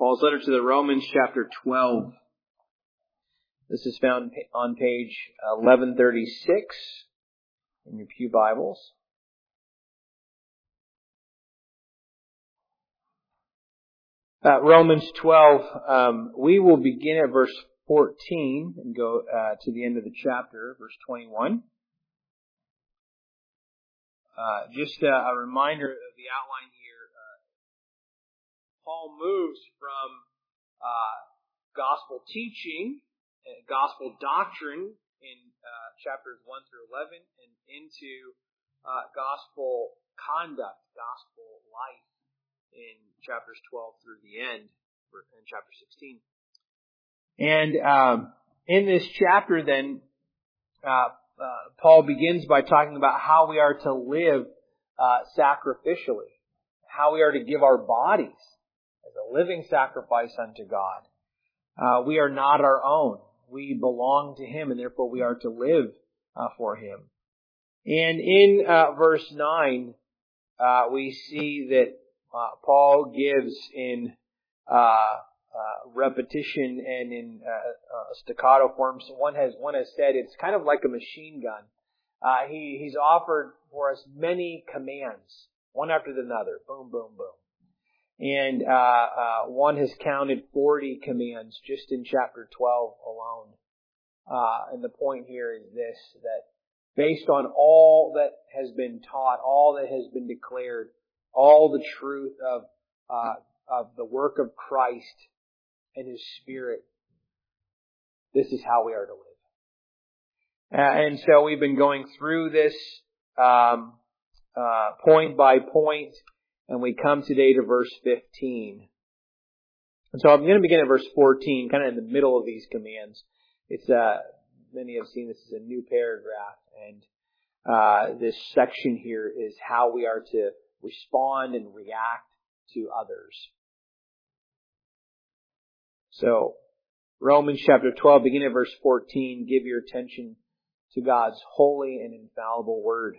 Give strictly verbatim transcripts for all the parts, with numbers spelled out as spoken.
Paul's letter to the Romans, chapter twelve. This is found on page eleven thirty-six in your pew Bibles. Uh, Romans twelve, um, we will begin at verse fourteen and go uh, to the end of the chapter, verse twenty-one. Uh, just uh, a reminder of the outline here. Uh, Paul moves from uh, gospel teaching, uh, gospel doctrine in uh, chapters one through eleven, and into uh, gospel conduct, gospel life in chapters twelve through the end, in chapter sixteen. And um, in this chapter, then, uh, uh, Paul begins by talking about how we are to live uh, sacrificially, how we are to give our bodies as a living sacrifice unto God. Uh, we are not our own. We belong to Him, and therefore we are to live uh, for Him. And in uh, verse nine, uh, we see that uh, Paul gives in uh, uh, repetition and in uh, uh, staccato forms. One has one has said it's kind of like a machine gun. Uh, he he's offered for us many commands, one after another, boom, boom, boom. And uh, uh, one has counted forty commands just in chapter twelve alone. Uh, and the point here is this, that based on all that has been taught, all that has been declared, all the truth of uh, of the work of Christ and His Spirit, this is how we are to live. Uh, and so we've been going through this um, uh, point by point, and we come today to verse fifteen. And so I'm going to begin at verse fourteen, kind of in the middle of these commands. It's uh, many have seen this as a new paragraph, and uh, this section here is how we are to respond and react to others. So, Romans chapter twelve, beginning at verse fourteen, give your attention to God's holy and infallible word.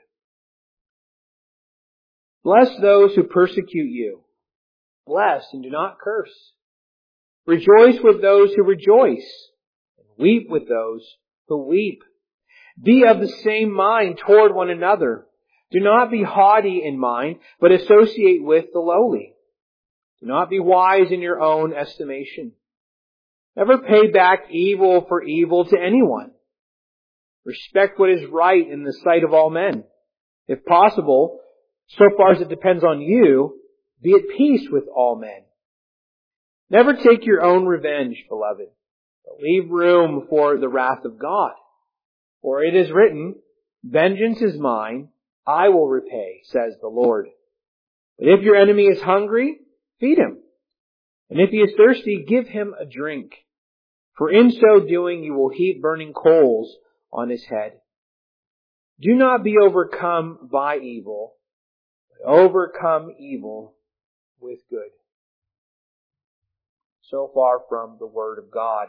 Bless those who persecute you. Bless and do not curse. Rejoice with those who rejoice, and weep with those who weep. Be of the same mind toward one another. Do not be haughty in mind, but associate with the lowly. Do not be wise in your own estimation. Never pay back evil for evil to anyone. Respect what is right in the sight of all men. If possible, so far as it depends on you, be at peace with all men. Never take your own revenge, beloved, but leave room for the wrath of God. For it is written, vengeance is mine, I will repay, says the Lord. But if your enemy is hungry, feed him. And if he is thirsty, give him a drink. For in so doing, you will heap burning coals on his head. Do not be overcome by evil, but overcome evil with good. So far from the Word of God.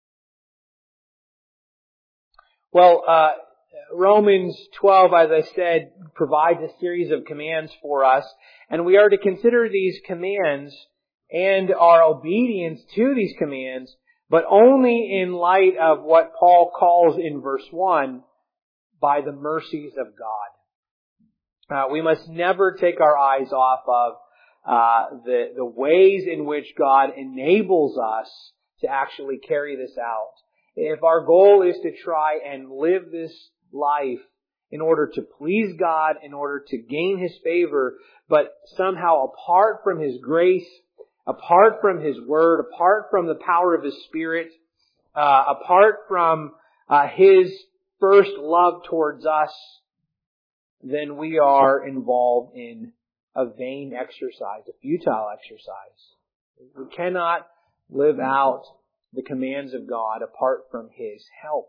Well, uh, Romans twelve, as I said, provides a series of commands for us, and we are to consider these commands and our obedience to these commands, but only in light of what Paul calls in verse one, by the mercies of God. Uh, we must never take our eyes off of uh, the, the ways in which God enables us to actually carry this out. If our goal is to try and live this life in order to please God, in order to gain His favor, but somehow apart from His grace, apart from His Word, apart from the power of His Spirit, uh, apart from uh, His first love towards us, then we are involved in a vain exercise, a futile exercise. We cannot live out the commands of God apart from His help.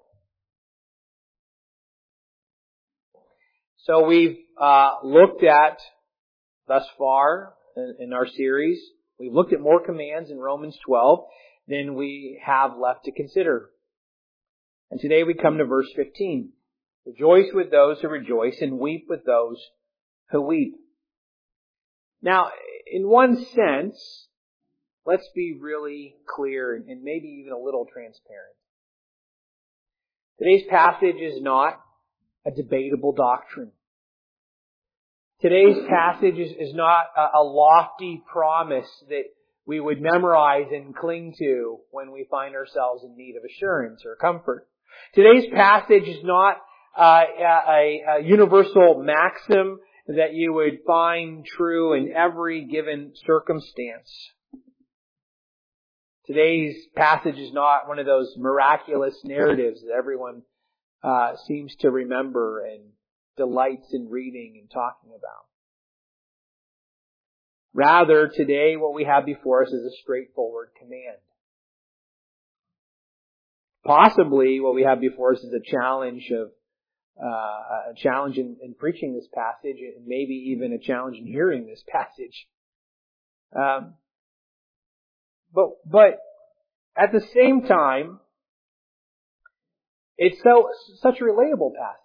So we've uh, looked at, thus far in, in our series, we've looked at more commands in Romans twelve than we have left to consider. And today we come to verse fifteen. Rejoice with those who rejoice and weep with those who weep. Now, in one sense, let's be really clear and, and maybe even a little transparent. Today's passage is not a debatable doctrine. Today's passage is, is not a, a lofty promise that we would memorize and cling to when we find ourselves in need of assurance or comfort. Today's passage is not uh, a, a universal maxim that you would find true in every given circumstance. Today's passage is not one of those miraculous narratives that everyone uh, seems to remember and delights in reading and talking about. Rather, today what we have before us is a straightforward command. Possibly what we have before us is a challenge of uh, a challenge in, in preaching this passage, and maybe even a challenge in hearing this passage. Um, but but at the same time, it's so such a relatable passage.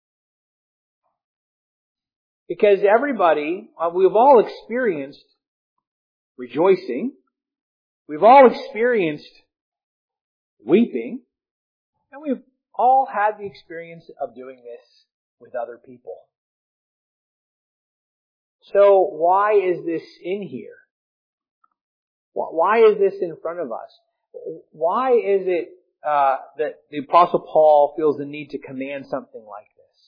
Because everybody, uh, we've all experienced rejoicing. We've all experienced weeping. And we've all had the experience of doing this with other people. So why is this in here? Why is this in front of us? Why is it uh, that the Apostle Paul feels the need to command something like this?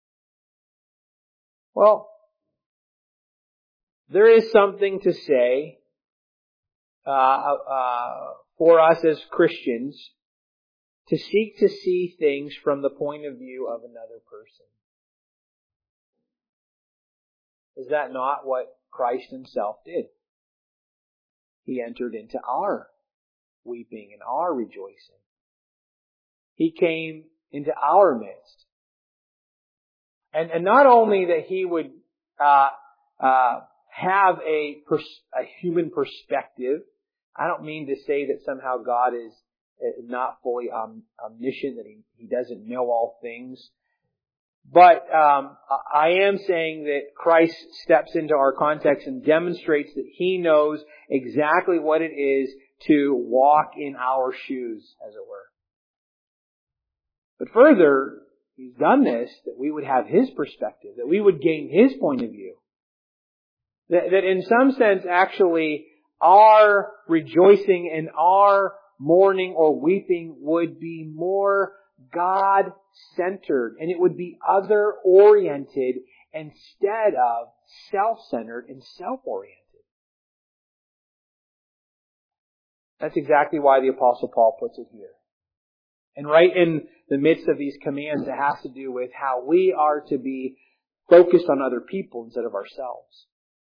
Well, there is something to say uh, uh, for us as Christians to seek to see things from the point of view of another person. Is that not what Christ Himself did? He entered into our weeping and our rejoicing. He came into our midst. And, and not only that He would uh, uh, have a, pers- a human perspective. I don't mean to say that somehow God is not fully um, omniscient, that he, he doesn't know all things. But um, I am saying that Christ steps into our context and demonstrates that He knows exactly what it is to walk in our shoes, as it were. But further, He's done this that we would have His perspective, that we would gain His point of view. That, that in some sense, actually, our rejoicing and our mourning or weeping would be more God-centered, and it would be other-oriented instead of self-centered and self-oriented. That's exactly why the Apostle Paul puts it here. And right in the midst of these commands, it has to do with how we are to be focused on other people instead of ourselves.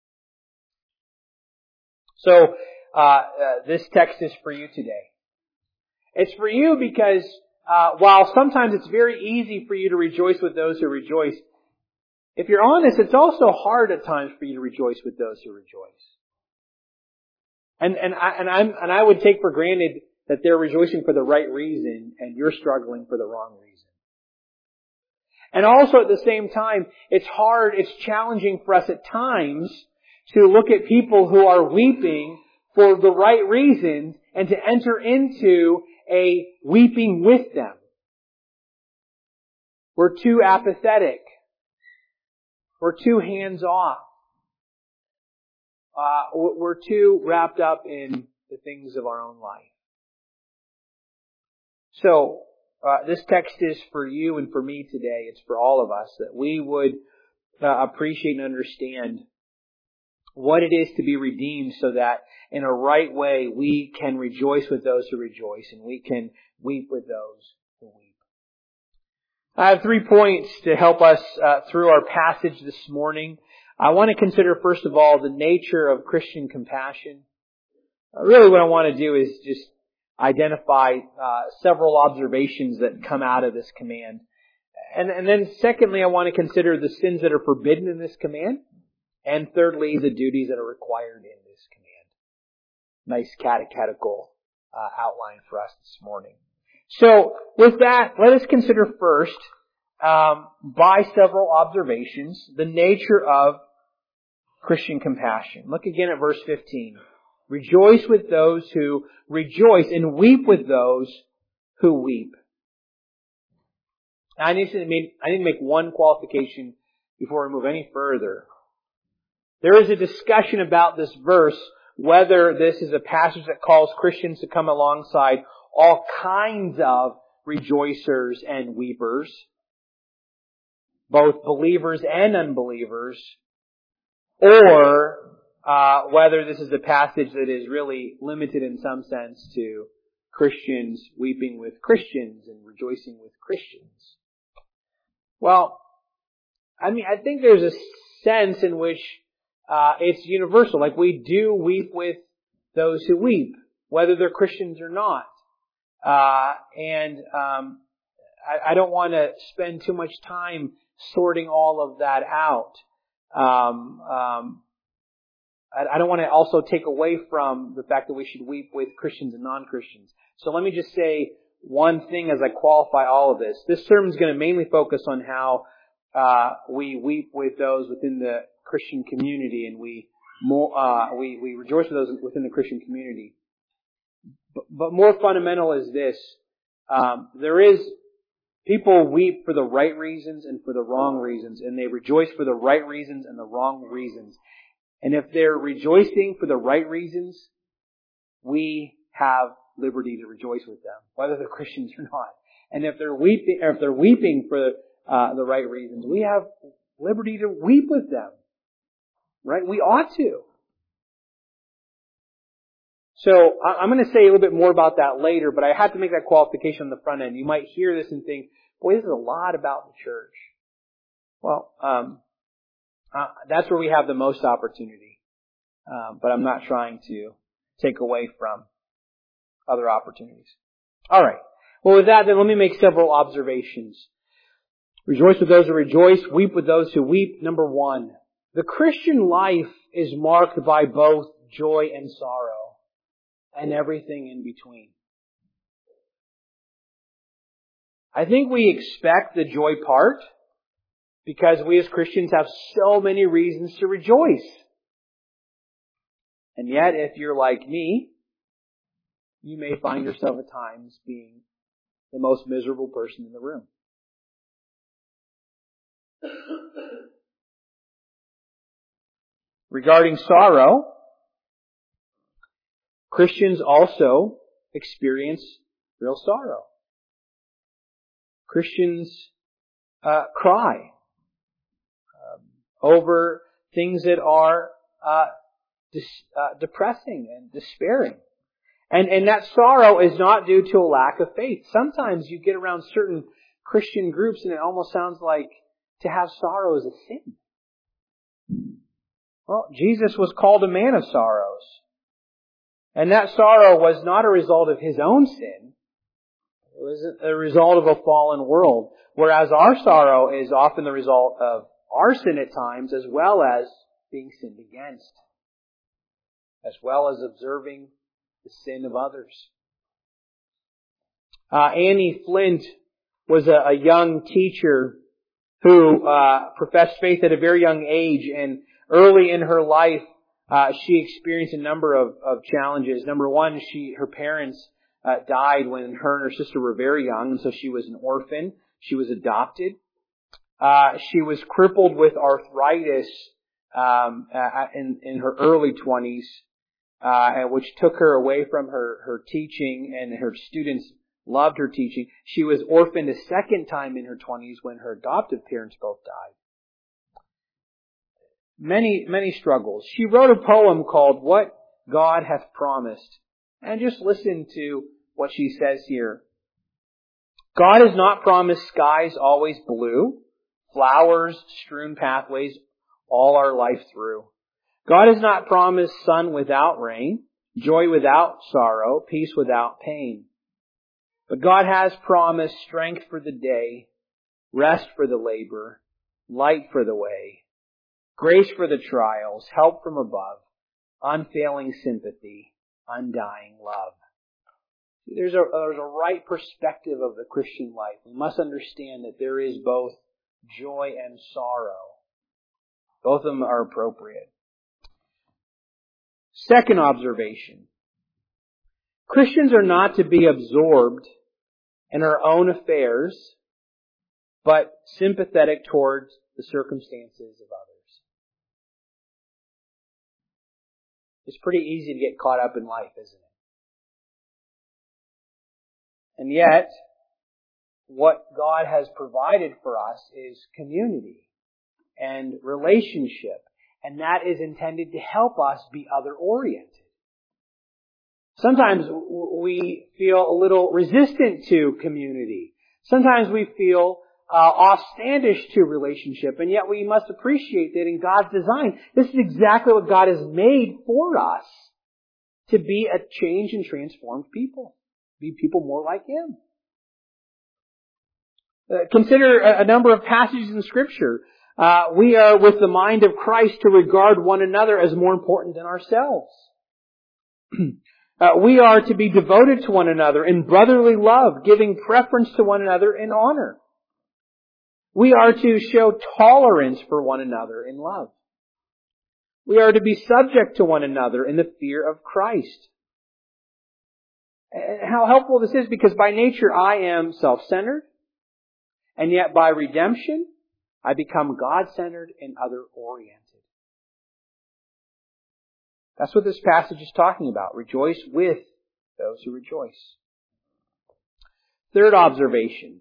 So, uh, uh this text is for you today. It's for you because uh, while sometimes it's very easy for you to rejoice with those who rejoice, if you're honest, it's also hard at times for you to rejoice with those who rejoice. And and I and I'm and I would take for granted that they're rejoicing for the right reason and you're struggling for the wrong reason. And also at the same time, it's hard, it's challenging for us at times to look at people who are weeping for the right reasons and to enter into a weeping with them. We're too apathetic. We're too hands-off. Uh, we're too wrapped up in the things of our own life. So, uh, this text is for you and for me today. It's for all of us, that we would uh, appreciate and understand what it is to be redeemed, so that in a right way we can rejoice with those who rejoice and we can weep with those who weep. I have three points to help us uh, through our passage this morning. I want to consider, first of all, the nature of Christian compassion. Uh, really what I want to do is just identify uh, several observations that come out of this command. And, and then secondly, I want to consider the sins that are forbidden in this command. And thirdly, the duties that are required in this command. Nice catechetical uh, outline for us this morning. So, with that, let us consider first, um, by several observations, the nature of Christian compassion. Look again at verse fifteen. Rejoice with those who rejoice and weep with those who weep. Now, I need to make, I need to make one qualification before we move any further. There is a discussion about this verse, whether this is a passage that calls Christians to come alongside all kinds of rejoicers and weepers, both believers and unbelievers, or uh, whether this is a passage that is really limited in some sense to Christians weeping with Christians and rejoicing with Christians. Well, I mean, I think there's a sense in which uh, it's universal. Like, we do weep with those who weep, whether they're Christians or not. Uh, and um, I, I don't want to spend too much time sorting all of that out. Um, um, I, I don't want to also take away from the fact that we should weep with Christians and non-Christians. So let me just say one thing as I qualify all of this. This sermon is going to mainly focus on how uh, we weep with those within the Christian community, and we more, uh, we we rejoice with those within the Christian community. But, but more fundamental is this: um, there is people weep for the right reasons and for the wrong reasons, and they rejoice for the right reasons and the wrong reasons. And if they're rejoicing for the right reasons, we have liberty to rejoice with them, whether they're Christians or not. And if they're weeping, or if they're weeping for uh, the right reasons, we have liberty to weep with them. Right? We ought to. So I'm going to say a little bit more about that later, but I have to make that qualification on the front end. You might hear this and think, boy, this is a lot about the church. Well, um, uh, that's where we have the most opportunity. Um, but I'm not trying to take away from other opportunities. All right. Well, with that, then let me make several observations. Rejoice with those who rejoice, weep with those who weep. Number one, the Christian life is marked by both joy and sorrow, and everything in between. I think we expect the joy part because we as Christians have so many reasons to rejoice. And yet, if you're like me, you may find yourself at times being the most miserable person in the room. Regarding sorrow, Christians also experience real sorrow. Christians uh, cry um, over things that are uh, dis, uh, depressing and despairing. And, and that sorrow is not due to a lack of faith. Sometimes you get around certain Christian groups and it almost sounds like to have sorrow is a sin. Well, Jesus was called a man of sorrows. And that sorrow was not a result of His own sin. It was a result of a fallen world. Whereas our sorrow is often the result of our sin at times, as well as being sinned against. As well as observing the sin of others. Uh, Annie Flint was a, a young teacher who uh, professed faith at a very young age, and early in her life, uh, she experienced a number of, of challenges. Number one, she her parents uh, died when her and her sister were very young, and so she was an orphan. She was adopted. Uh, she was crippled with arthritis um, uh, in, in her early twenties, uh, which took her away from her, her teaching, and her students loved her teaching. She was orphaned a second time in her twenties when her adoptive parents both died. Many, many struggles. She wrote a poem called What God Hath Promised. And just listen to what she says here. God has not promised skies always blue, flowers, strewn pathways all our life through. God has not promised sun without rain, joy without sorrow, peace without pain. But God has promised strength for the day, rest for the labor, light for the way, grace for the trials, help from above, unfailing sympathy, undying love. There's a, there's a right perspective of the Christian life. We must understand that there is both joy and sorrow. Both of them are appropriate. Second observation. Christians are not to be absorbed in our own affairs, but sympathetic towards the circumstances of others. It's pretty easy to get caught up in life, isn't it? And yet, what God has provided for us is community and relationship. And that is intended to help us be other-oriented. Sometimes we feel a little resistant to community. Sometimes we feel uh, offstandish to relationship. And yet we must appreciate that in God's design, this is exactly what God has made for us. To be a changed and transformed people. Be people more like Him. Uh, consider a, a number of passages in Scripture. Uh, we are with the mind of Christ to regard one another as more important than ourselves. uh, we are to be devoted to one another in brotherly love, giving preference to one another in honor. We are to show tolerance for one another in love. We are to be subject to one another in the fear of Christ. And how helpful this is, because by nature I am self-centered, and yet by redemption, I become God-centered and other-oriented. That's what this passage is talking about. Rejoice with those who rejoice. Third observation.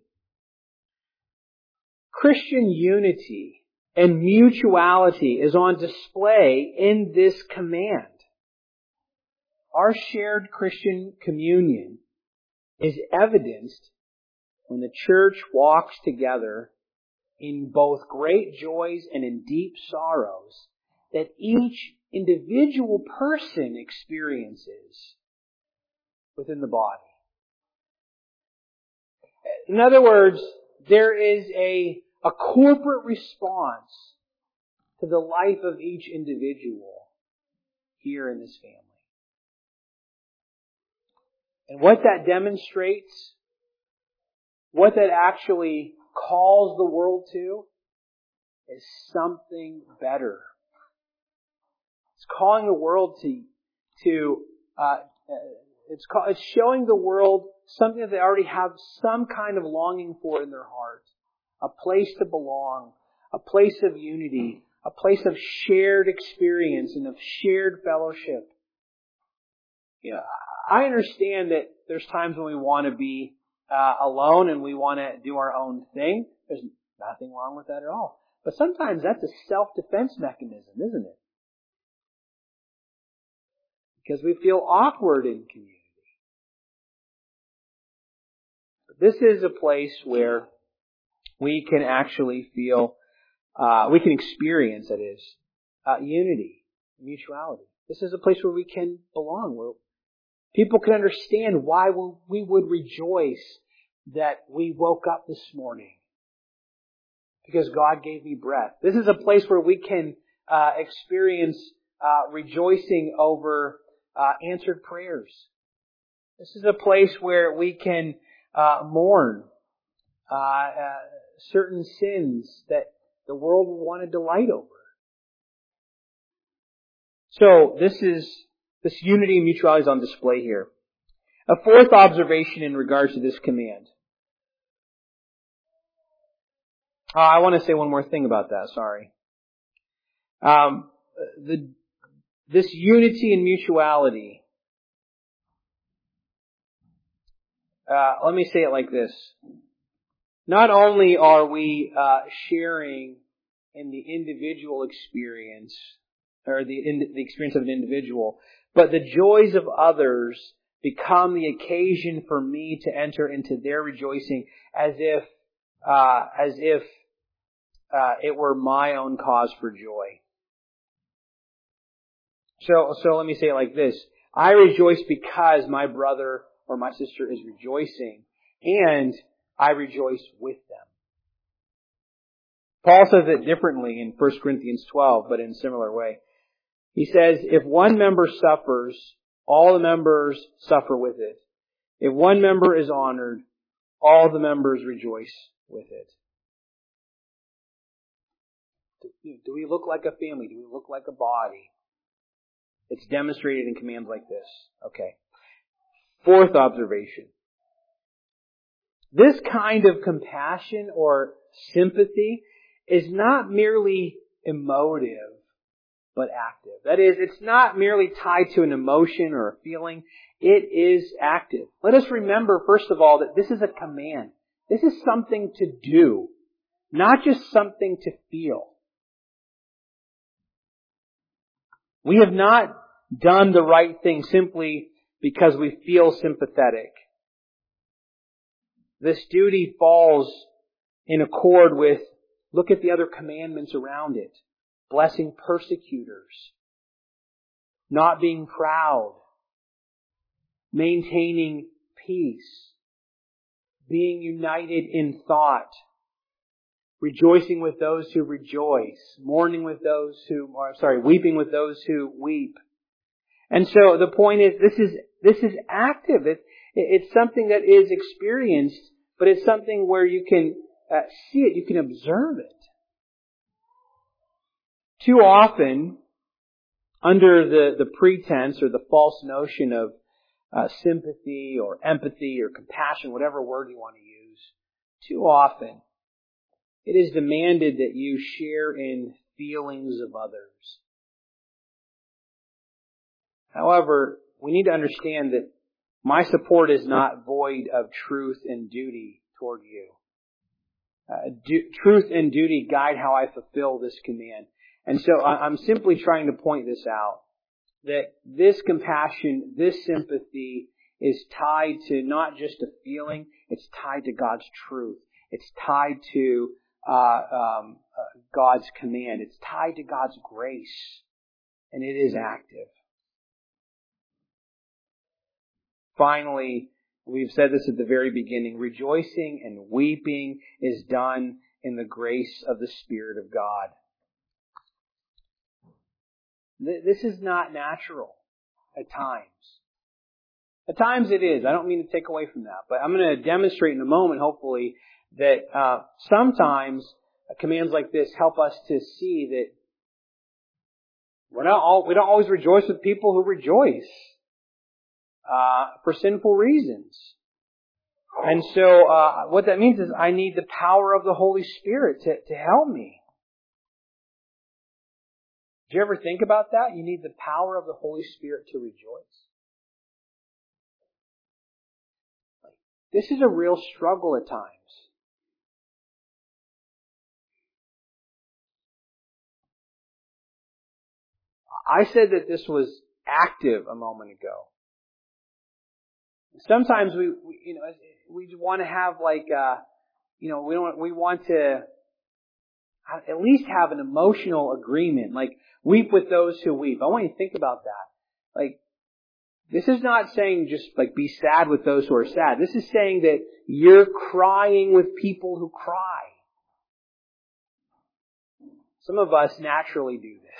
Christian unity and mutuality is on display in this command. Our shared Christian communion is evidenced when the church walks together in both great joys and in deep sorrows that each individual person experiences within the body. In other words, there is a, a corporate response to the life of each individual here in this family. And what that demonstrates, what that actually calls the world to, is something better. It's calling the world to, to uh, it's, call, it's showing the world something that they already have some kind of longing for in their heart. A place to belong, a place of unity, a place of shared experience and of shared fellowship. You know, I understand that there's times when we want to be uh, alone and we want to do our own thing. There's nothing wrong with that at all. But sometimes that's a self-defense mechanism, isn't it? Because we feel awkward in community. But this is a place where we can actually feel, uh, we can experience, that is, uh, unity, mutuality. This is a place where we can belong, where people can understand why we would rejoice that we woke up this morning. Because God gave me breath. This is a place where we can uh, experience uh, rejoicing over uh, answered prayers. This is a place where we can uh, mourn uh, uh, certain sins that the world will want to delight over. So this is this unity and mutuality is on display here. A fourth observation in regards to this command. Oh, I want to say one more thing about that. Sorry. Um, the this unity and mutuality. Uh, let me say it like this. Not only are we uh, sharing in the individual experience, or the, in, the experience of an individual, but the joys of others become the occasion for me to enter into their rejoicing as if, uh, as if uh, it were my own cause for joy. So, so let me say it like this. I rejoice because my brother or my sister is rejoicing, and I rejoice with them. Paul says it differently in First Corinthians twelve, but in a similar way. He says, if one member suffers, all the members suffer with it. If one member is honored, all the members rejoice with it. Do we look like a family? Do we look like a body? It's demonstrated in commands like this. Okay. Fourth observation. This kind of compassion or sympathy is not merely emotive, but active. That is, it's not merely tied to an emotion or a feeling. It is active. Let us remember, first of all, that this is a command. This is something to do, not just something to feel. We have not done the right thing simply because we feel sympathetic. This duty falls in accord with, look at the other commandments around it. Blessing persecutors, not being proud, maintaining peace, being united in thought, rejoicing with those who rejoice, mourning with those who, or sorry, weeping with those who weep. And so the point is, this is this is active. It, it's something that is experienced, but it's something where you can uh, see it, you can observe it. Too often, under the, the pretense or the false notion of uh, sympathy or empathy or compassion, whatever word you want to use, too often it is demanded that you share in feelings of others. However, we need to understand that my support is not void of truth and duty toward you. Uh, du- truth and duty guide how I fulfill this command. And so I'm simply trying to point this out, that this compassion, this sympathy is tied to not just a feeling, it's tied to God's truth. It's tied to uh, um, uh, God's command. It's tied to God's grace. And it is active. Finally, we've said this at the very beginning, rejoicing and weeping is done in the grace of the Spirit of God. This is not natural at times. At times it is. I don't mean to take away from that. But I'm going to demonstrate in a moment, hopefully, that uh, sometimes commands like this help us to see that we're not all, we don't always rejoice with people who rejoice uh, for sinful reasons. And so uh, what that means is I need the power of the Holy Spirit to, to help me. Do you ever think about that? You need the power of the Holy Spirit to rejoice. This is a real struggle at times. I said that this was active a moment ago. Sometimes we, we you know, we want to have like, uh, you know, we don't, we want to at least have an emotional agreement, like weep with those who weep. I want you to think about that. Like, this is not saying just like be sad with those who are sad. This is saying that you're crying with people who cry. Some of us naturally do this.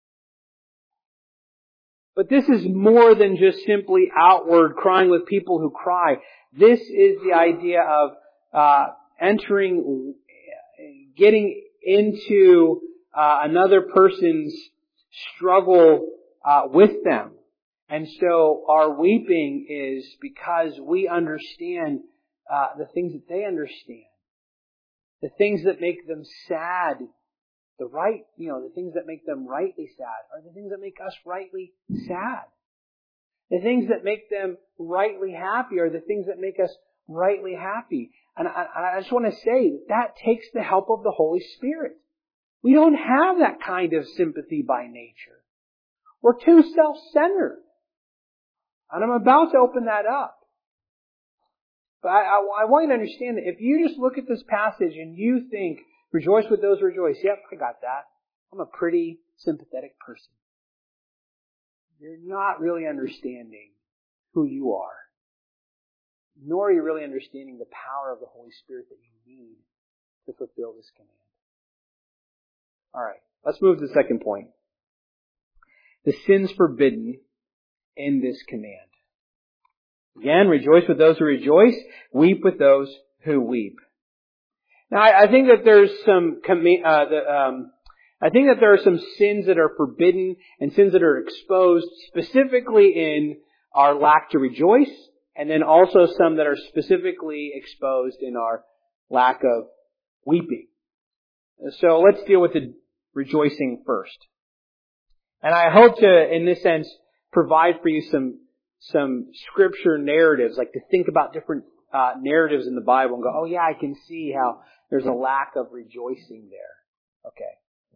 But this is more than just simply outward crying with people who cry. This is the idea of uh, entering, getting into uh, another person's struggle uh, with them. And so our weeping is because we understand uh, the things that they understand. The things that make them sad. The right, you know, the things that make them rightly sad are the things that make us rightly sad. The things that make them rightly happy are the things that make us rightly happy. And I, I just want to say that that takes the help of the Holy Spirit. We don't have that kind of sympathy by nature. We're too self-centered. And I'm about to open that up. But I, I, I want you to understand that if you just look at this passage and you think, rejoice with those who rejoice. Yep, I got that. I'm a pretty sympathetic person. You're not really understanding who you are. Nor are you really understanding the power of the Holy Spirit that you need to fulfill this command. Alright, let's move to the second point. The sins forbidden in this command. Again, rejoice with those who rejoice, weep with those who weep. Now, I think that there's some uh, the, um, I think that there are some sins that are forbidden and sins that are exposed specifically in our lack to rejoice, and then also some that are specifically exposed in our lack of weeping. So let's deal with the rejoicing first. And I hope to, in this sense, provide for you some some scripture narratives, like to think about different uh, narratives in the Bible and go, oh yeah, I can see how there's a lack of rejoicing there. Okay.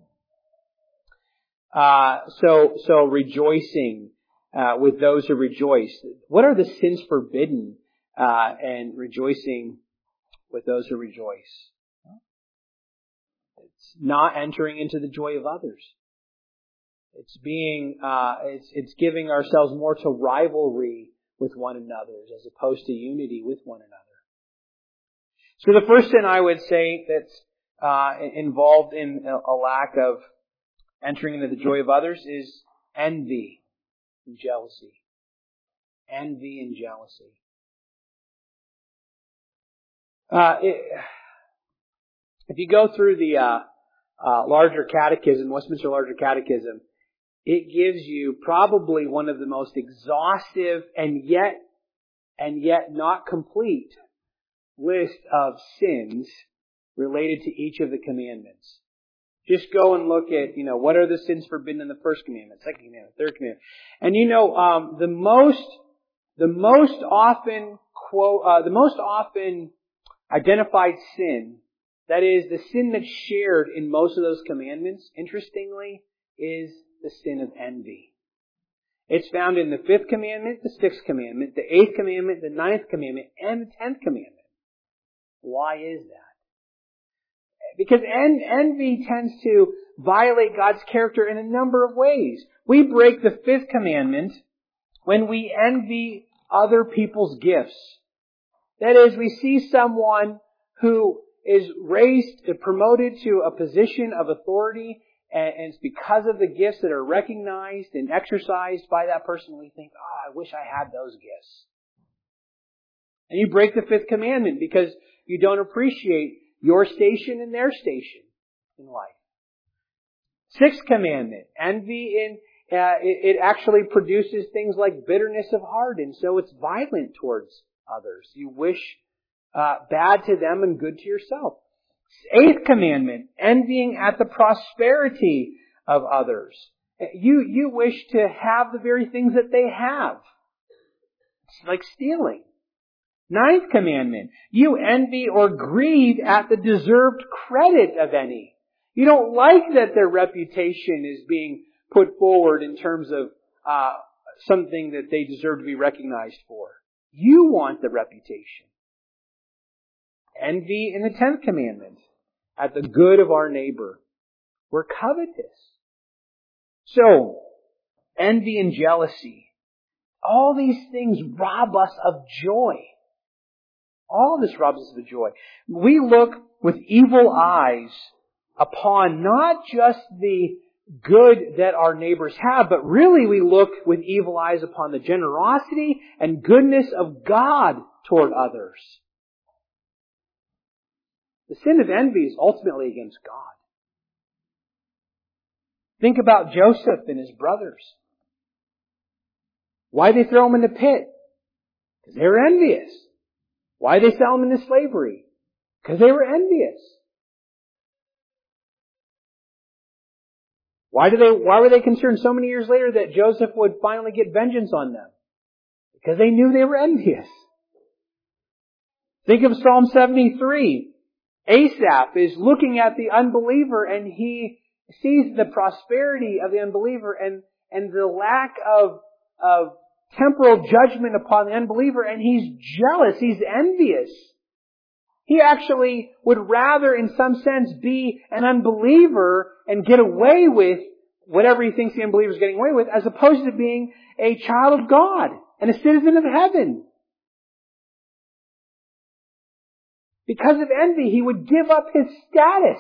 Uh, so, so rejoicing, uh, with those who rejoice. What are the sins forbidden, uh, and rejoicing with those who rejoice? It's not entering into the joy of others. It's being, uh, it's, it's giving ourselves more to rivalry with one another as opposed to unity with one another. So the first sin I would say that's, uh, involved in a lack of entering into the joy of others is envy and jealousy. Envy and jealousy. Uh, it, if you go through the uh, uh, larger catechism, Westminster Larger Catechism, it gives you probably one of the most exhaustive and yet and yet not complete list of sins related to each of the commandments. Just go and look at, you know, what are the sins forbidden in the first commandment, second commandment, third commandment. And you know, um, the most, the most often quote, uh, the most often identified sin, that is the sin that's shared in most of those commandments, interestingly, is the sin of envy. It's found in the fifth commandment, the sixth commandment, the eighth commandment, the ninth commandment, and the tenth commandment. Why is that? Because en- envy tends to violate God's character in a number of ways. We break the fifth commandment when we envy other people's gifts. That is, we see someone who is raised, promoted to a position of authority, and it's because of the gifts that are recognized and exercised by that person, we think, oh, I wish I had those gifts. And you break the fifth commandment because you don't appreciate your station and their station in life. Sixth commandment, envy in uh, it, it actually produces things like bitterness of heart, and so it's violent towards others. You wish uh, bad to them and good to yourself. Eighth commandment, envying at the prosperity of others. You you wish to have the very things that they have. It's like stealing. Ninth commandment, you envy or grieve at the deserved credit of any. You don't like that their reputation is being put forward in terms of uh, something that they deserve to be recognized for. You want the reputation. Envy in the tenth commandment, at the good of our neighbor. We're covetous. So, envy and jealousy. All these things rob us of joy. All of this robs us of joy. We look with evil eyes upon not just the good that our neighbors have, but really we look with evil eyes upon the generosity and goodness of God toward others. The sin of envy is ultimately against God. Think about Joseph and his brothers. Why did they throw him in the pit? Because they were envious. Why did they sell him into slavery? Because they were envious. Why did they, why were they concerned so many years later that Joseph would finally get vengeance on them? Because they knew they were envious. Think of Psalm seventy-three. Asaph is looking at the unbeliever and he sees the prosperity of the unbeliever and, and the lack of, of temporal judgment upon the unbeliever, and he's jealous, he's envious. He actually would rather, in some sense, be an unbeliever and get away with whatever he thinks the unbeliever is getting away with, as opposed to being a child of God and a citizen of heaven. Because of envy, he would give up his status.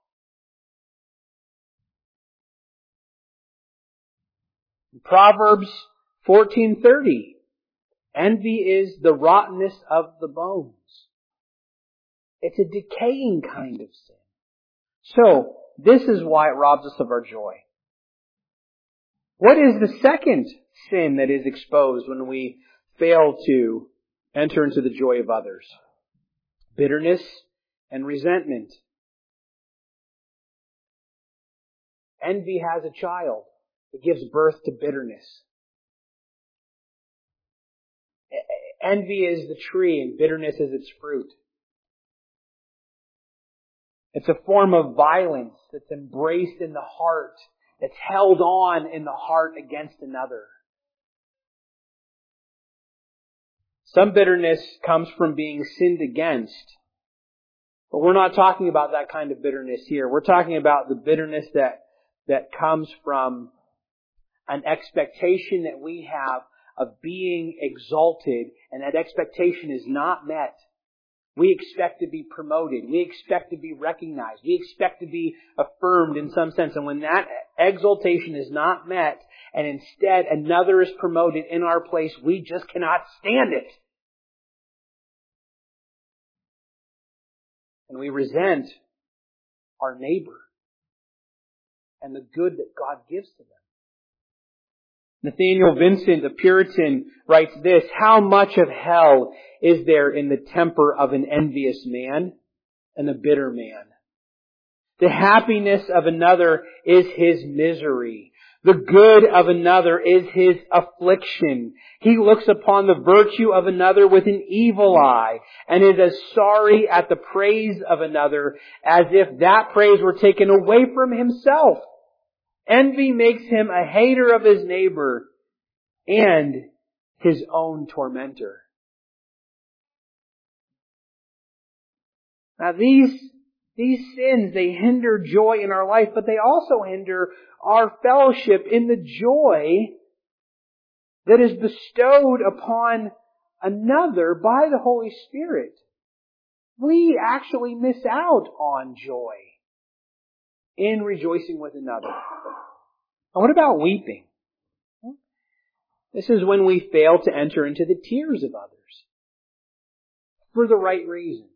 Proverbs fourteen thirty. Envy is the rottenness of the bones. It's a decaying kind of sin. So, this is why it robs us of our joy. What is the second sin that is exposed when we fail to enter into the joy of others? Bitterness and resentment. Envy has a child. It gives birth to bitterness. Envy is the tree and bitterness is its fruit. It's a form of violence that's embraced in the heart, that's held on in the heart against another. Some bitterness comes from being sinned against. But we're not talking about that kind of bitterness here. We're talking about the bitterness that, that comes from an expectation that we have of being exalted, and that expectation is not met. We expect to be promoted. We expect to be recognized. We expect to be affirmed in some sense. And when that exaltation is not met, and instead another is promoted in our place, we just cannot stand it. And we resent our neighbor and the good that God gives to them. Nathaniel Vincent, a Puritan, writes this: "How much of hell is there in the temper of an envious man and a bitter man? The happiness of another is his misery. The good of another is his affliction. He looks upon the virtue of another with an evil eye and is as sorry at the praise of another as if that praise were taken away from himself. Envy makes him a hater of his neighbor and his own tormentor." Now these, these sins, they hinder joy in our life, but they also hinder our fellowship in the joy that is bestowed upon another by the Holy Spirit. We actually miss out on joy in rejoicing with another. And what about weeping? This is when we fail to enter into the tears of others for the right reasons.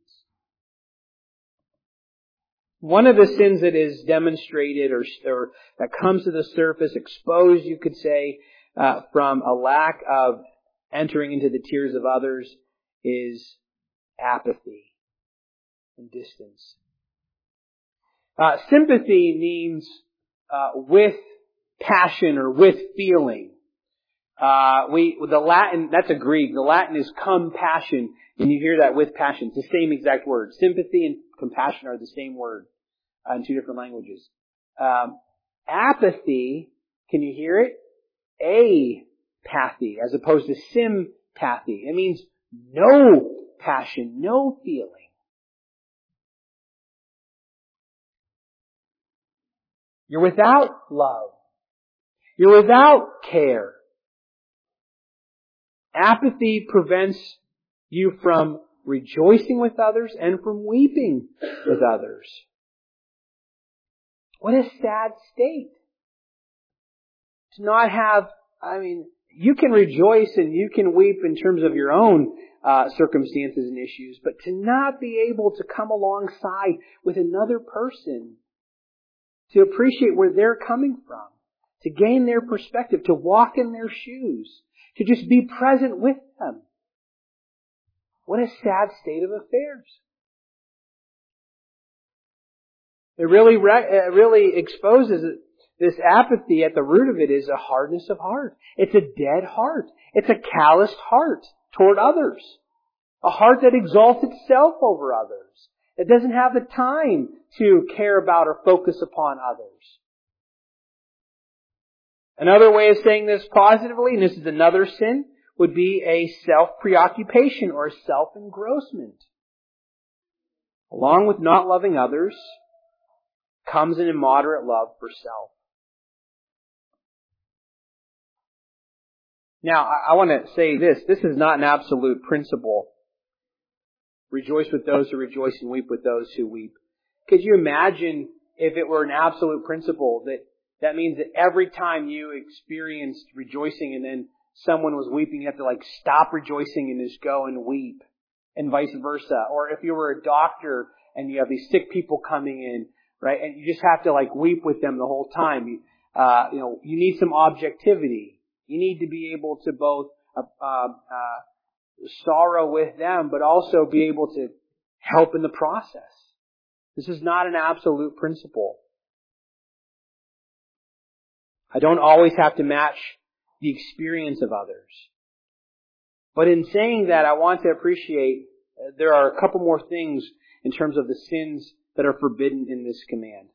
One of the sins that is demonstrated or, or that comes to the surface, exposed, you could say, uh, from a lack of entering into the tears of others is apathy and distance. Uh, sympathy means uh, with passion or with feeling. Uh, we the Latin, that's a Greek. The Latin is compassion, and you hear that with passion. It's the same exact word. Sympathy and compassion are the same word uh, in two different languages. Um, apathy, can you hear it? Apathy, as opposed to sympathy. It means no passion, no feeling. You're without love. You're without care. Apathy prevents you from rejoicing with others and from weeping with others. What a sad state. To not have, I mean, you can rejoice and you can weep in terms of your own uh, circumstances and issues, but to not be able to come alongside with another person to appreciate where they're coming from, to gain their perspective, to walk in their shoes, to just be present with them. What a sad state of affairs. It really, it really exposes this apathy. At the root of it is a hardness of heart. It's a dead heart. It's a calloused heart toward others. A heart that exalts itself over others. It doesn't have the time to care about or focus upon others. Another way of saying this positively, and this is another sin, would be a self-preoccupation or self-engrossment. Along with not loving others comes an immoderate love for self. Now, I, I want to say this. This is not an absolute principle. Rejoice with those who rejoice and weep with those who weep. Could you imagine if it were an absolute principle that that means that every time you experienced rejoicing and then someone was weeping, you have to like stop rejoicing and just go and weep, and vice versa? Or if you were a doctor and you have these sick people coming in, right? And you just have to like weep with them the whole time. You, uh, you know, you need some objectivity. You need to be able to both uh, uh, sorrow with them, but also be able to help in the process. This is not an absolute principle. I don't always have to match the experience of others. But in saying that, I want to appreciate uh, there are a couple more things in terms of the sins that are forbidden in this command.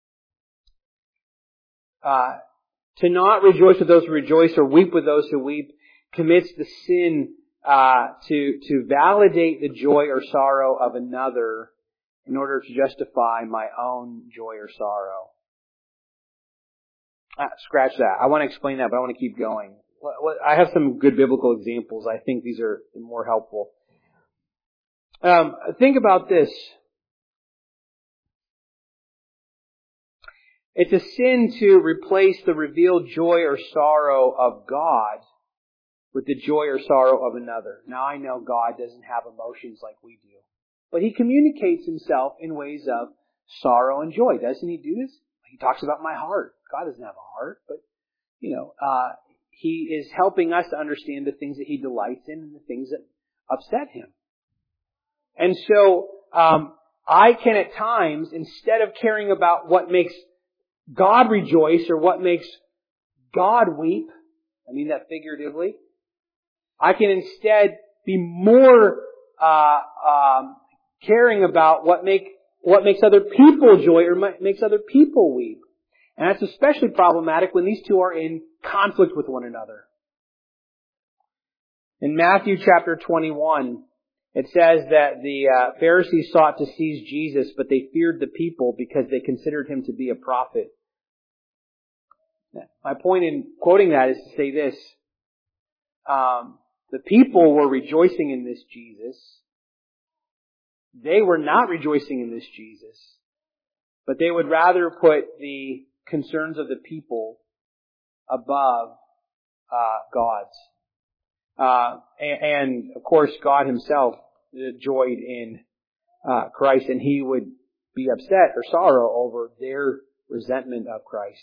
Uh, to not rejoice with those who rejoice or weep with those who weep commits the sin uh, to to validate the joy or sorrow of another in order to justify my own joy or sorrow. Ah, scratch that. I want to explain that, but I want to keep going. I have some good biblical examples. I think these are more helpful. Um, think about this. It's a sin to replace the revealed joy or sorrow of God with the joy or sorrow of another. Now, I know God doesn't have emotions like we do, but He communicates Himself in ways of sorrow and joy. Doesn't He do this? He talks about my heart. God doesn't have a heart, but, you know, uh, He is helping us to understand the things that He delights in and the things that upset Him. And so, um, I can at times, instead of caring about what makes God rejoice or what makes God weep, I mean that figuratively, I can instead be more uh, um, caring about what make what makes other people joy or makes other people weep. And that's especially problematic when these two are in conflict with one another. In Matthew chapter twenty-one, it says that the uh, Pharisees sought to seize Jesus, but they feared the people because they considered Him to be a prophet. My point in quoting that is to say this. Um, the people were rejoicing in this Jesus. They were not rejoicing in this Jesus. But they would rather put the concerns of the people above uh, God's. Uh, and, and, of course, God Himself joyed in uh, Christ, and He would be upset or sorrow over their resentment of Christ.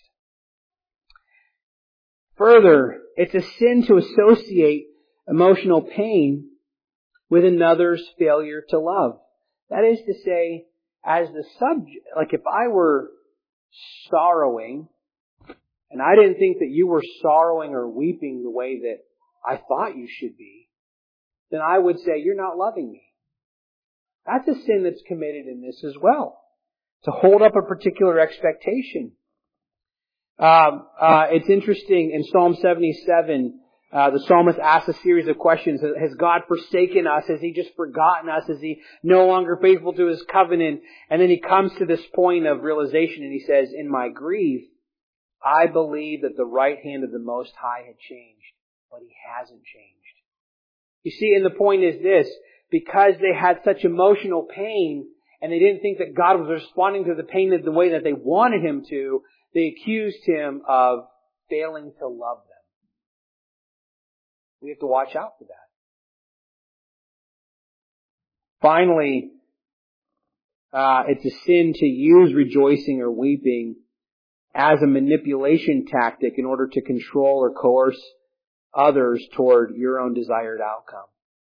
Further, it's a sin to associate emotional pain with another's failure to love. That is to say, as the subject, like if I were sorrowing, and I didn't think that you were sorrowing or weeping the way that I thought you should be, then I would say, you're not loving me. That's a sin that's committed in this as well. To hold up a particular expectation. Um, uh, it's interesting, in Psalm seventy-seven, uh, the psalmist asks a series of questions. Has God forsaken us? Has He just forgotten us? Is He no longer faithful to His covenant? And then he comes to this point of realization and he says, in my grief, I believe that the right hand of the Most High had changed, but He hasn't changed. You see, and the point is this, because they had such emotional pain and they didn't think that God was responding to the pain in the way that they wanted Him to, they accused Him of failing to love them. We have to watch out for that. Finally, uh, it's a sin to use rejoicing or weeping as a manipulation tactic in order to control or coerce others toward your own desired outcome.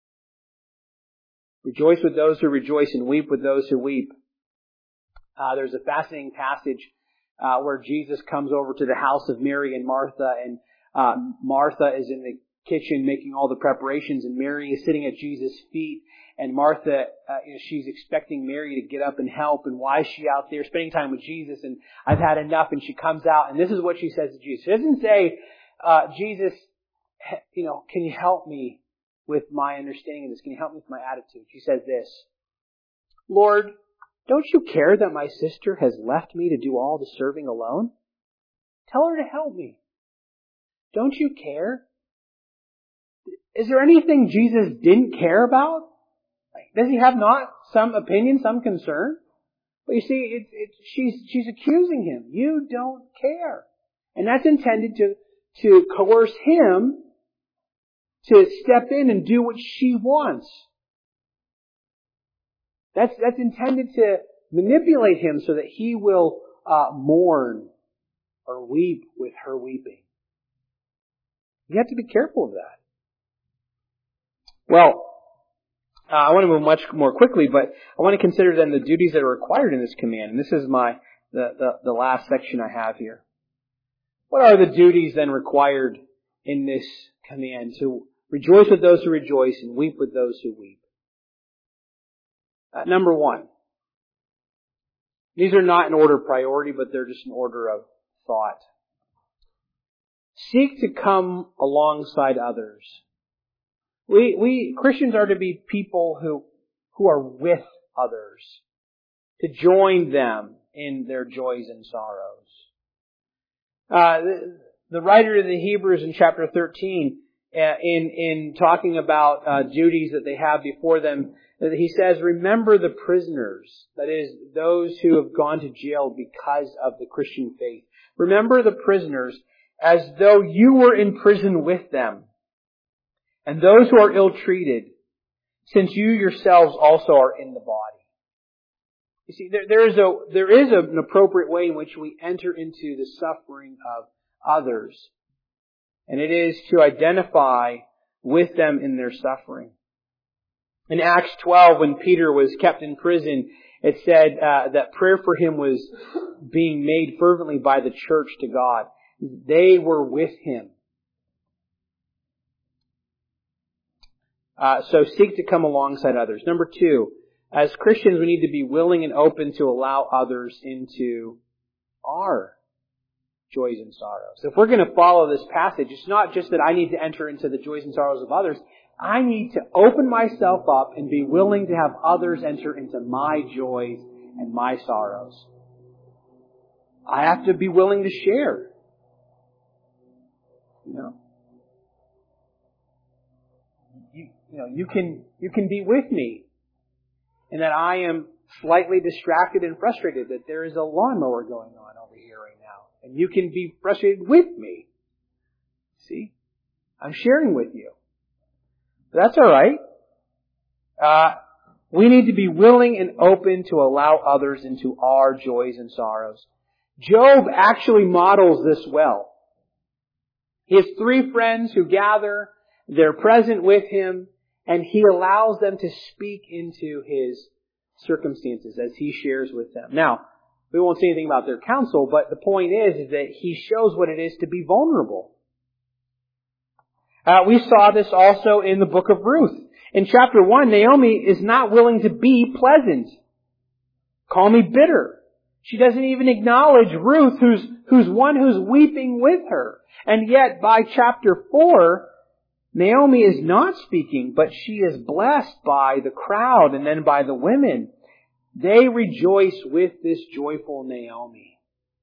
Rejoice with those who rejoice and weep with those who weep. Uh, there's a fascinating passage uh, where Jesus comes over to the house of Mary and Martha, and uh, Martha is in the kitchen making all the preparations, and Mary is sitting at Jesus' feet, and Martha, uh, you know, she's expecting Mary to get up and help, and why is she out there spending time with Jesus, and I've had enough, and she comes out, and this is what she says to Jesus. She doesn't say, uh, Jesus, you know, can you help me with my understanding of this? Can you help me with my attitude? She says this, Lord, don't you care that my sister has left me to do all the serving alone? Tell her to help me. Don't you care? Is there anything Jesus didn't care about? Does He have not some opinion, some concern? But you see, it's, it's, she's, she's accusing Him. You don't care. And that's intended to, to coerce Him to step in and do what she wants. That's, that's intended to manipulate him so that he will uh, mourn or weep with her weeping. You have to be careful of that. Well, uh, I want to move much more quickly, but I want to consider then the duties that are required in this command. And this is my the, the, the last section I have here. What are the duties then required in this command? To rejoice with those who rejoice and weep with those who weep. Uh, number one. These are not in order of priority, but they're just in order of thought. Seek to come alongside others. We, we, Christians are to be people who, who are with others. To join them in their joys and sorrows. Uh, the, the writer of the Hebrews in chapter thirteen, uh, in, in talking about, uh, duties that they have before them, he says, remember the prisoners, that is, those who have gone to jail because of the Christian faith. Remember the prisoners as though you were in prison with them, and those who are ill-treated, since you yourselves also are in the body. You see, there, there is a there is a, an appropriate way in which we enter into the suffering of others, and it is to identify with them in their suffering. In Acts twelve, when Peter was kept in prison, it said uh, that prayer for him was being made fervently by the church to God. They were with him. Uh, so seek to come alongside others. Number two, as Christians, we need to be willing and open to allow others into our joys and sorrows. If we're going to follow this passage, it's not just that I need to enter into the joys and sorrows of others. I need to open myself up and be willing to have others enter into my joys and my sorrows. I have to be willing to share. You know, you, you know, you can you can be with me, and that I am slightly distracted and frustrated that there is a lawnmower going on over here right now, and you can be frustrated with me. See, I'm sharing with you. That's all right. Uh, we need to be willing and open to allow others into our joys and sorrows. Job actually models this well. He has three friends who gather, they're present with him, and he allows them to speak into his circumstances as he shares with them. Now, we won't say anything about their counsel, but the point is, is that he shows what it is to be vulnerable. Uh, we saw this also in the book of Ruth. In chapter one, Naomi is not willing to be pleasant. Call me bitter. She doesn't even acknowledge Ruth, who's, who's one who's weeping with her. And yet, by chapter four, Naomi is not speaking, but she is blessed by the crowd and then by the women. They rejoice with this joyful Naomi.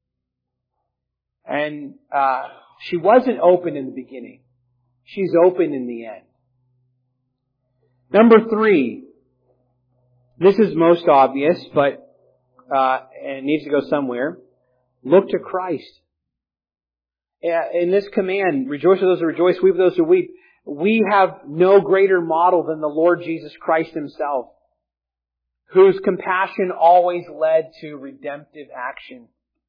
And uh, she wasn't open in the beginning. She's open in the end. Number three. This is most obvious, but uh, and it needs to go somewhere. Look to Christ. In this command, rejoice with those who rejoice, weep with those who weep, we have no greater model than the Lord Jesus Christ Himself, whose compassion always led to redemptive action.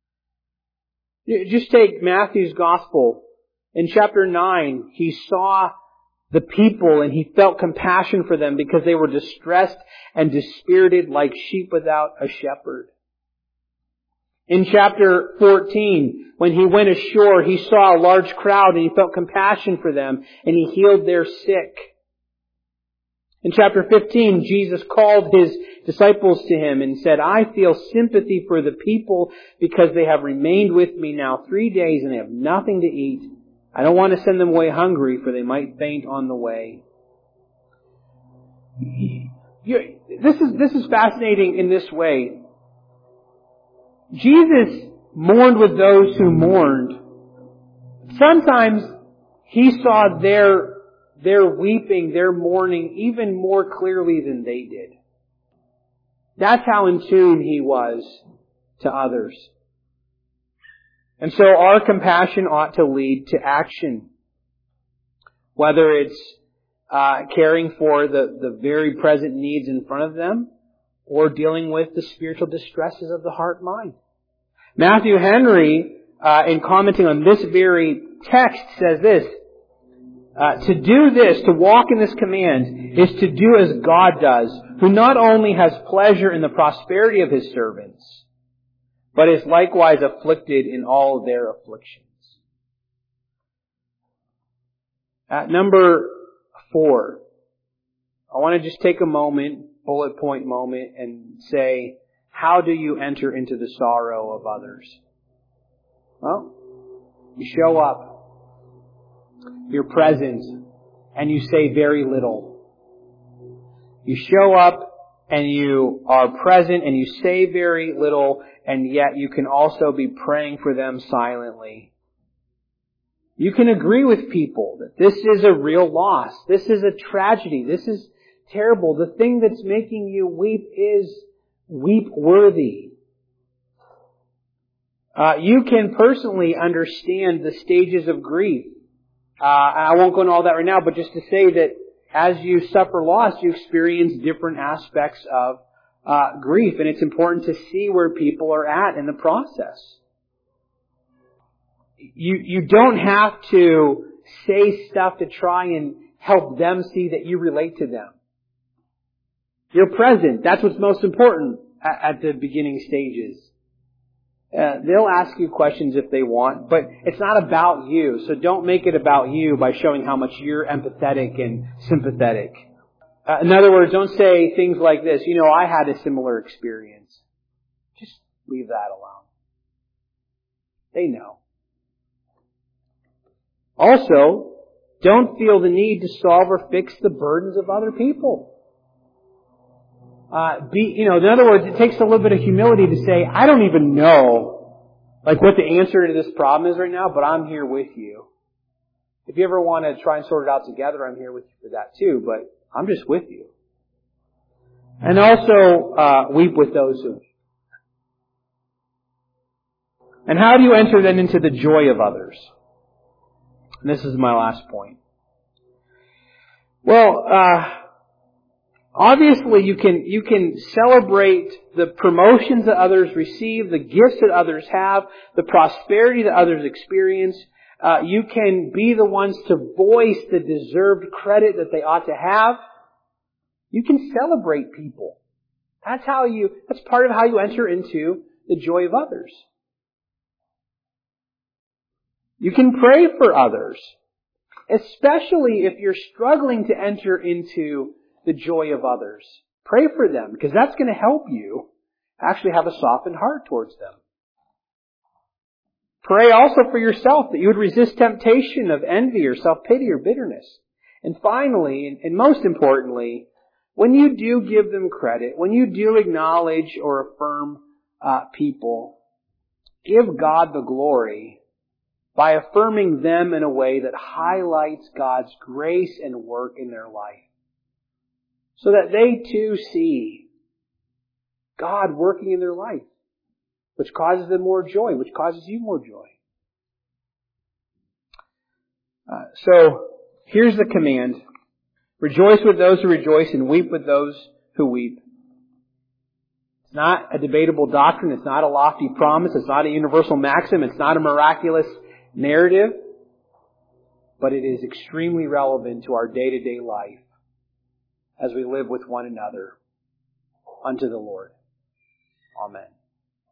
Just take Matthew's Gospel. In chapter nine, He saw the people and He felt compassion for them because they were distressed and dispirited like sheep without a shepherd. In chapter fourteen, when He went ashore, He saw a large crowd and He felt compassion for them and He healed their sick. In chapter fifteen, Jesus called His disciples to Him and said, I feel sympathy for the people because they have remained with me now three days and they have nothing to eat. I don't want to send them away hungry, for they might faint on the way. You, this is, this is fascinating in this way. Jesus mourned with those who mourned. Sometimes He saw their, their weeping, their mourning even more clearly than they did. That's how in tune He was to others. And so our compassion ought to lead to action. Whether it's uh, caring for the, the very present needs in front of them, or dealing with the spiritual distresses of the heart and mind. Matthew Henry, uh, in commenting on this very text, says this, uh, to do this, to walk in this command, is to do as God does, who not only has pleasure in the prosperity of His servants, but is likewise afflicted in all their afflictions. At number four, I want to just take a moment, bullet point moment, and say, how do you enter into the sorrow of others? Well, you show up, you're present, and you say very little. You show up and you are present and you say very little, and yet you can also be praying for them silently. You can agree with people that this is a real loss. This is a tragedy. This is terrible. The thing that's making you weep is weep worthy. Uh, you can personally understand the stages of grief. Uh, I won't go into all that right now, but just to say that as you suffer loss, you experience different aspects of uh, grief, and it's important to see where people are at in the process. You you don't have to say stuff to try and help them see that you relate to them. You're present. That's what's most important at, at the beginning stages. Uh, they'll ask you questions if they want, but it's not about you. So don't make it about you by showing how much you're empathetic and sympathetic. Uh, in other words, don't say things like this, you know, I had a similar experience. Just leave that alone. They know. Also, don't feel the need to solve or fix the burdens of other people. Uh, be, you know, in other words, it takes a little bit of humility to say, I don't even know, like, what the answer to this problem is right now, but I'm here with you. If you ever want to try and sort it out together, I'm here with you for that too, but I'm just with you. And also, uh, weep with those who... And how do you enter then into the joy of others? And this is my last point. Well, uh, obviously you can, you can celebrate the promotions that others receive, the gifts that others have, the prosperity that others experience. Uh, you can be the ones to voice the deserved credit that they ought to have. You can celebrate people. That's how you, that's part of how you enter into the joy of others. You can pray for others, especially if you're struggling to enter into the joy of others. Pray for them, because that's going to help you actually have a softened heart towards them. Pray also for yourself that you would resist temptation of envy or self-pity or bitterness. And finally, and most importantly, when you do give them credit, when you do acknowledge or affirm uh, people, give God the glory by affirming them in a way that highlights God's grace and work in their life. So that they too see God working in their life, which causes them more joy, which causes you more joy. Uh, so, here's the command. Rejoice with those who rejoice and weep with those who weep. It's not a debatable doctrine. It's not a lofty promise. It's not a universal maxim. It's not a miraculous narrative. But it is extremely relevant to our day-to-day life as we live with one another unto the Lord. Amen.